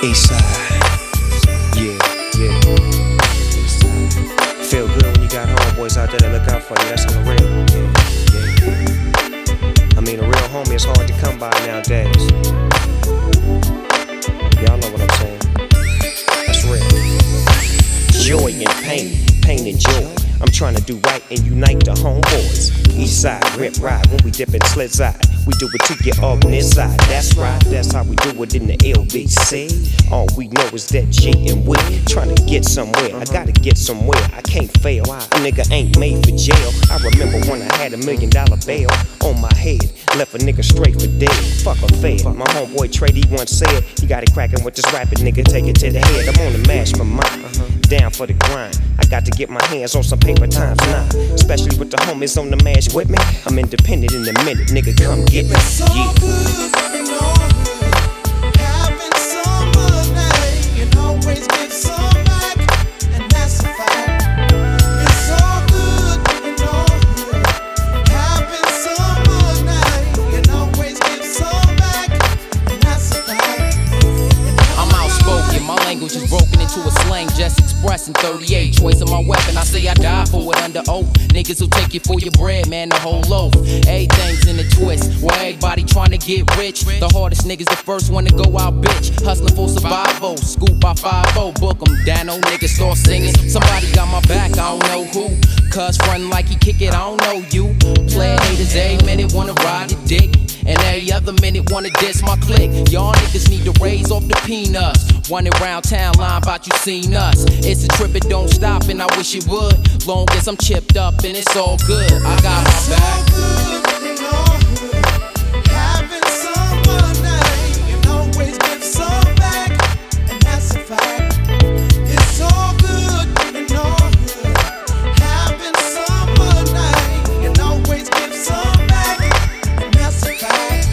Eastside. Yeah, yeah. Feel good when you got homeboys out there that look out for you. That's on the real. Yeah, yeah. I mean, a real homie is hard to come by nowadays. Y'all know what I'm saying. That's real. Joy and pain and joy. I'm trying to do right and unite the homeboys. Eastside, rip ride when we dip in slid side. We do it to get off this side. That's right, that's how we do it in the LBC. All we know is that G and we trying to get somewhere. I gotta get somewhere, I can't fail. A nigga ain't made for jail. I remember when I had $1 million bail on my head. Left a nigga straight for dead. Fuck a fed. My homeboy Trey D once said, you got it crackin' with this rapping nigga, take it to the head. I'm on the mash for mine, down for the grind. I got to get my hands on some paper times now. Especially with the homies on the mash with me. I'm independent in a minute, nigga, come get me. It's so good in your hood, having some money and always give some back, and that's a fact. It's so good in your hood, having some money and always give some back, and that's a fact. I'm outspoken, my language is broken into a slang, just expressing 38. Choice of my weapon, I say I die for it under oath. Niggas will take it for your bread, man, the whole loaf. Everything's in a twist, where everybody trying to get rich. The hardest niggas the first one to go out, bitch. Hustling for survival, scoop by 5-0, book 'em, Dano, niggas start singing. Somebody got my back, I don't know who. Cuz frontin' like he kick it, I don't know you. Playin' haters every minute wanna ride the dick, and every other minute wanna diss my clique. Y'all niggas need to raise off the peanuts. Running round town line about you seen us. It's a trip, it don't stop, and I wish it would. Long as I'm chipped up and it's all good, I got my back. So good in your hood, having some money and always give some back, and that's a fact. It's so good in your hood, having some money and always give some back, and that's a fact.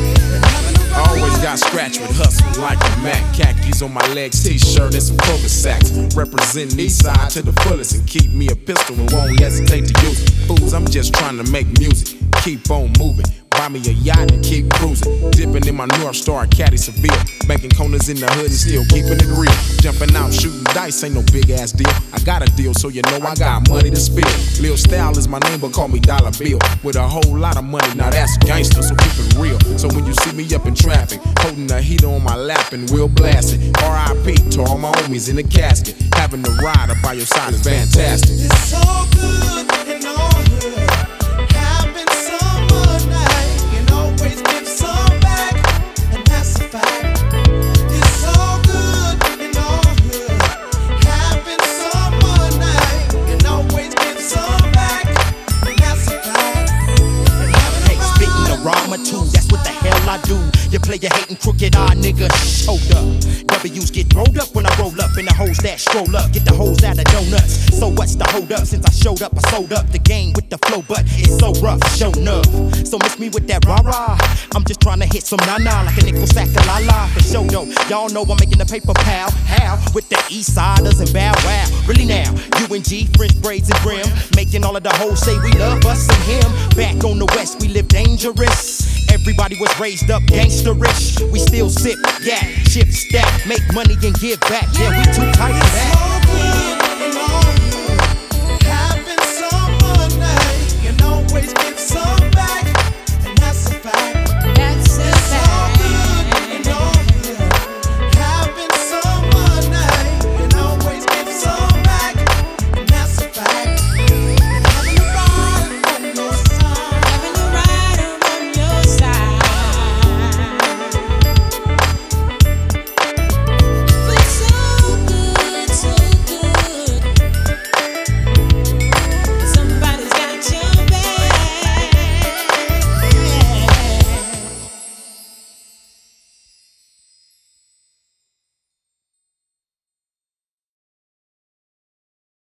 Always got scratched with hustle like a Mac. Khakis on my legs, t-shirt and some poker sacks. Representing east side to the fullest and keep me a pistol and won't hesitate to use it. Fools, I'm just trying to make music, keep on moving. Buy me a yacht and keep cruising. Dipping in my North Star, Caddy Seville. Making corners in the hood and still keeping it real. Jumping out, shooting dice, ain't no big ass deal. I got a deal, so you know I got money to spill. Lil Style is my name, but call me Dollar Bill. With a whole lot of money, now that's gangster, so keep it real. So when you see me up in traffic, holding a heater on my lap and we'll blast it. R.I.P. to all my homies in the casket. Having the rider by your side is fantastic. It's so good in your hood, having some money and always give some back, and that's a fact. It's so good in your hood, having some money and always give some back, and that's a fact. Hey, spitting the rhyme too, that's what the hell I do. You play your hating crooked eye nigga, hold up. W's get rolled up when I roll up, and the hoes that stroll up get the hoes out of donuts. So what's the hold up? Since I showed up, I sold up the game with the flow, but it's so rough, show enough. So miss me with that rah-rah. I'm just trying to hit some na-na like a nickel sack of la-la. For show though, y'all know I'm making the paper pal. How? With the east siders and bow wow. Really now, UNG, French braids and brim, making all of the hoes say we love us and him. Back on the west, we live dangerous. Everybody was raised up gangsterish. We still sip, yeah, chip stack, make money and give back. Yeah, we too tight for that. So good in your